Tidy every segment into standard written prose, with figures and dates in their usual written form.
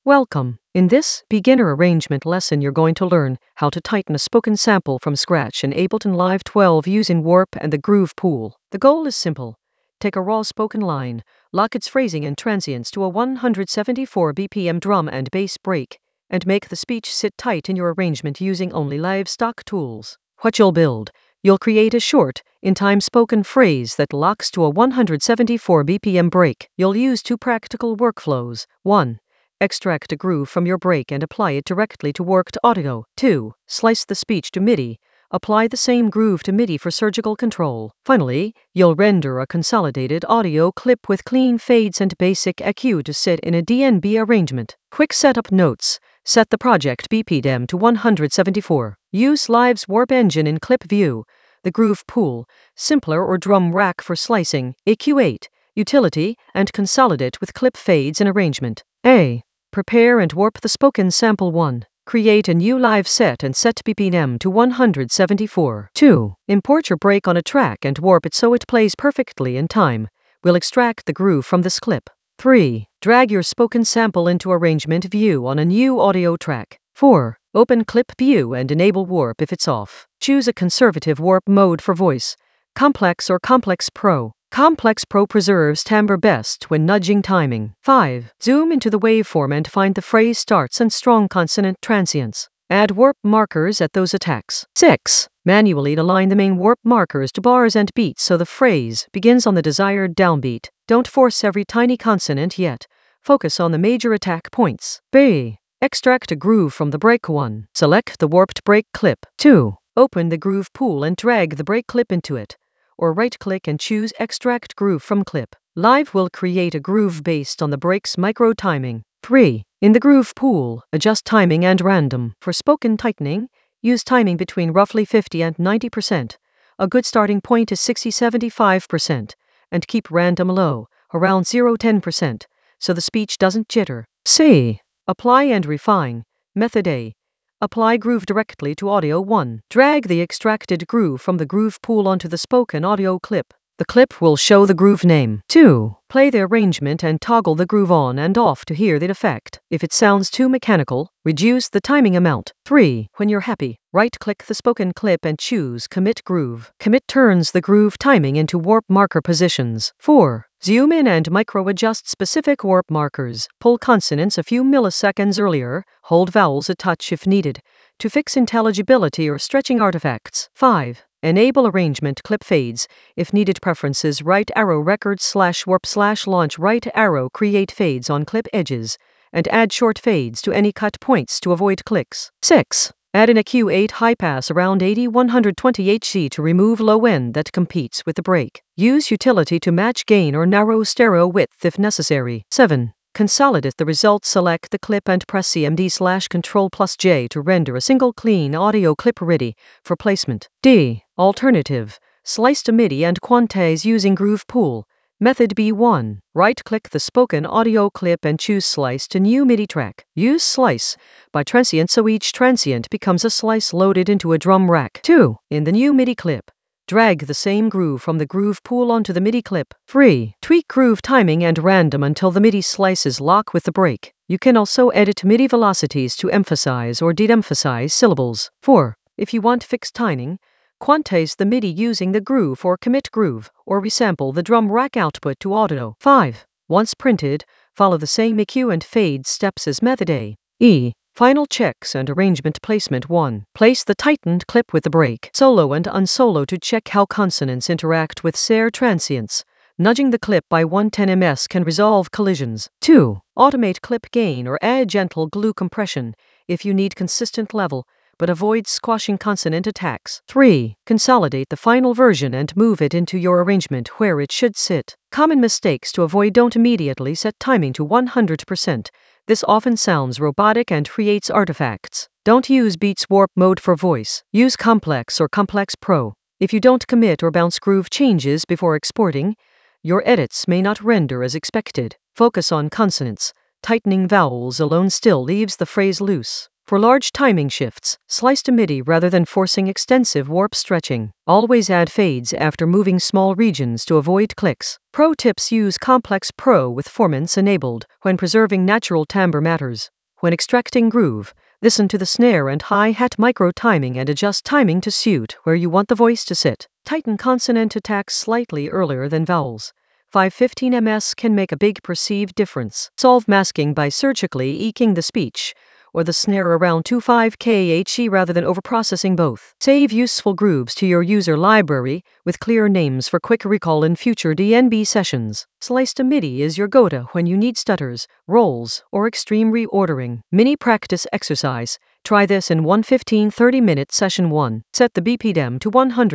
Welcome. In this beginner arrangement lesson, you're going to learn how to tighten a spoken sample from scratch in Ableton Live 12 using Warp and the Groove Pool. The goal is simple. Take a raw spoken line, lock its phrasing and transients to a 174 BPM drum and bass break, and make the speech sit tight in your arrangement using only live stock tools. What you'll build: you'll create a short, in-time spoken phrase that locks to a 174 BPM break. You'll use two practical workflows. 1. Extract a groove from your break and apply it directly to worked audio. 2. Slice the speech to MIDI. Apply the same groove to MIDI for surgical control. Finally, you'll render a consolidated audio clip with clean fades and basic EQ to sit in a DNB arrangement. Quick setup notes. Set the project BPM to 174. Use Live's Warp engine in Clip View. The Groove Pool, Simpler or Drum Rack for slicing. EQ8. Utility, and consolidate with clip fades in arrangement. A. Prepare and warp the spoken sample. 1. Create a new live set and set BPM to 174. 2. Import your break on a track and warp it so it plays perfectly in time. We'll extract the groove from this clip. 3. Drag your spoken sample into arrangement view on a new audio track. 4. Open Clip View and enable Warp if it's off. Choose a conservative warp mode for voice, Complex or Complex Pro. Complex Pro preserves timbre best when nudging timing. 5. Zoom into the waveform and find the phrase starts and strong consonant transients. Add warp markers at those attacks. 6. Manually align the main warp markers to bars and beats so the phrase begins on the desired downbeat. Don't force every tiny consonant yet. Focus on the major attack points. B. Extract a groove from the break. 1. Select the warped break clip. 2. Open the groove pool and drag the break clip into it, or right-click and choose Extract Groove from Clip. Live will create a groove based on the break's micro timing. 3. In the Groove Pool, adjust timing and random. For spoken tightening, use timing between roughly 50 and 90%. A good starting point is 60-75%, and keep random low, around 0-10%, so the speech doesn't jitter. C. Apply and refine. Method A. Apply groove directly to audio. 1. Drag the extracted groove from the groove pool onto the spoken audio clip. The clip will show the groove name. 2. Play the arrangement and toggle the groove on and off to hear the effect. If it sounds too mechanical, reduce the timing amount. 3. When you're happy, right-click the spoken clip and choose Commit Groove. Commit turns the groove timing into warp marker positions. 4. Zoom in and micro-adjust specific warp markers. Pull consonants a few milliseconds earlier, hold vowels a touch if needed, to fix intelligibility or stretching artifacts. 5. Enable arrangement clip fades. If needed, preferences right arrow record/warp/launch right arrow create fades on clip edges, and add short fades to any cut points to avoid clicks. 6. Add an EQ8 high pass around 80-120 Hz to remove low end that competes with the break. Use utility to match gain or narrow stereo width if necessary. 7. Consolidate the result. Select the clip and press CMD/Ctrl+J to render a single clean audio clip ready for placement. D. Alternative. Slice to MIDI and quantize using Groove Pool. Method B1. Right-click the spoken audio clip and choose Slice to new MIDI track. Use Slice by transient so each transient becomes a slice loaded into a drum rack. 2. In the new MIDI clip, drag the same groove from the groove pool onto the MIDI clip. 3. Tweak groove timing and random until the MIDI slices lock with the break. You can also edit MIDI velocities to emphasize or de-emphasize syllables. 4. If you want fixed timing, quantize the MIDI using the groove or commit groove, or resample the drum rack output to audio. 5. Once printed, follow the same EQ and fade steps as method A. E. Final checks and arrangement placement. 1. Place the tightened clip with the break, solo and unsolo to check how consonants interact with snare transients. Nudging the clip by 110 ms can resolve collisions. 2. Automate clip gain or add gentle glue compression if you need consistent level, but avoid squashing consonant attacks. 3. Consolidate the final version and move it into your arrangement where it should sit. Common mistakes to avoid: don't immediately set timing to 100%. This often sounds robotic and creates artifacts. Don't use Beats Warp mode for voice. Use Complex or Complex Pro. If you don't commit or bounce groove changes before exporting, your edits may not render as expected. Focus on consonants. Tightening vowels alone still leaves the phrase loose. For large timing shifts, slice to MIDI rather than forcing extensive warp stretching. Always add fades after moving small regions to avoid clicks. Pro tips: use Complex Pro with formants enabled when preserving natural timbre matters. When extracting groove, listen to the snare and hi-hat micro timing and adjust timing to suit where you want the voice to sit. Tighten consonant attacks slightly earlier than vowels. 515 ms can make a big perceived difference. Solve masking by surgically eking the speech or the snare around 25 kHz rather than overprocessing both. Save useful grooves to your user library with clear names for quick recall in future DNB sessions. Slice to MIDI is your go-to when you need stutters, rolls, or extreme reordering. Mini practice exercise. Try this in one 15-30-minute session. 1. Set the BPM to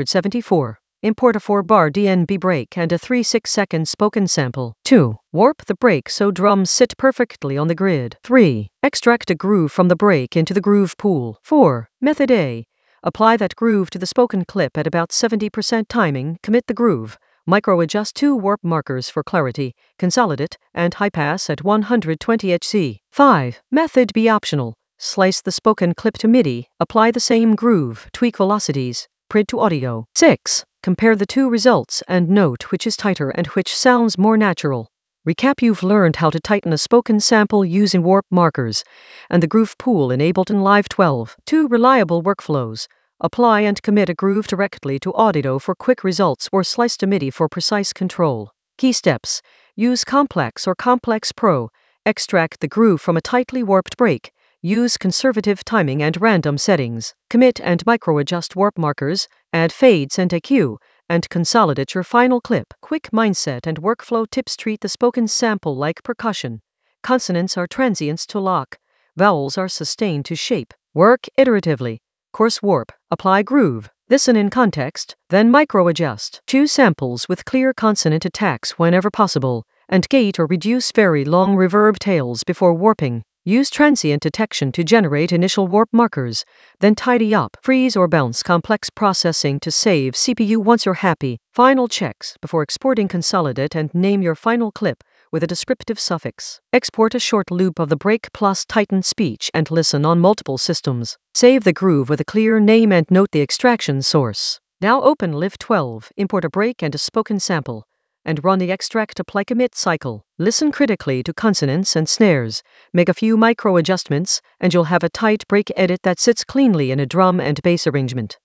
174. Import a 4-bar DNB break and a 3-6-second spoken sample. 2. Warp the break so drums sit perfectly on the grid. 3. Extract a groove from the break into the groove pool. 4. Method A. Apply that groove to the spoken clip at about 70% timing. Commit the groove. Micro-adjust 2 warp markers for clarity. Consolidate and high pass at 120 Hz. 5. Method B optional. Slice the spoken clip to MIDI. Apply the same groove. Tweak velocities. Print to audio. 6. Compare the two results and note which is tighter and which sounds more natural. Recap: you've learned how to tighten a spoken sample using warp markers and the groove pool in Ableton Live 12. 2 reliable workflows. Apply and commit a groove directly to audio for quick results or slice to MIDI for precise control. Key steps: use Complex or Complex Pro. Extract the groove from a tightly warped break. Use conservative timing and random settings. Commit and micro-adjust warp markers, add fades and EQ, and consolidate your final clip. Quick mindset and workflow tips: treat the spoken sample like percussion. Consonants are transients to lock. Vowels are sustained to shape. Work iteratively. Coarse warp. Apply groove. Listen in context, then micro-adjust. Choose samples with clear consonant attacks whenever possible, and gate or reduce very long reverb tails before warping. Use transient detection to generate initial warp markers, then tidy up. Freeze or bounce complex processing to save CPU once you're happy. Final checks before exporting: consolidate and name your final clip with a descriptive suffix. Export a short loop of the break plus tighten speech and listen on multiple systems. Save the groove with a clear name and note the extraction source. Now open Live 12, import a break and a spoken sample, and run the extract apply commit cycle. Listen critically to consonants and snares, make a few micro adjustments, and you'll have a tight break edit that sits cleanly in a drum and bass arrangement.